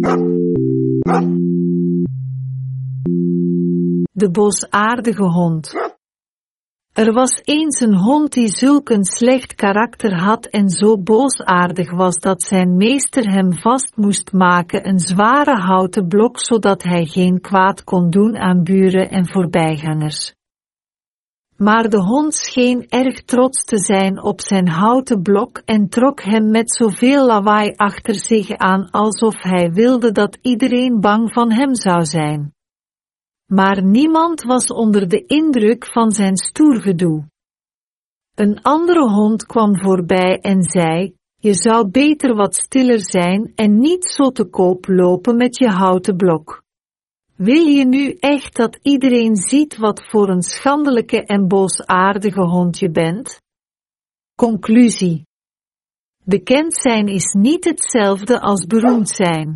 De boosaardige hond. Er was eens een hond die zulk een slecht karakter had en zo boosaardig was dat zijn meester hem vast moest maken, een zware houten blok, zodat hij geen kwaad kon doen aan buren en voorbijgangers. Maar de hond scheen erg trots te zijn op zijn houten blok en trok hem met zoveel lawaai achter zich aan alsof hij wilde dat iedereen bang van hem zou zijn. Maar niemand was onder de indruk van zijn stoer gedoe. Een andere hond kwam voorbij en zei: je zou beter wat stiller zijn en niet zo te koop lopen met je houten blok. Wil je nu echt dat iedereen ziet wat voor een schandelijke en boosaardige hond je bent? Conclusie: bekend zijn is niet hetzelfde als beroemd zijn.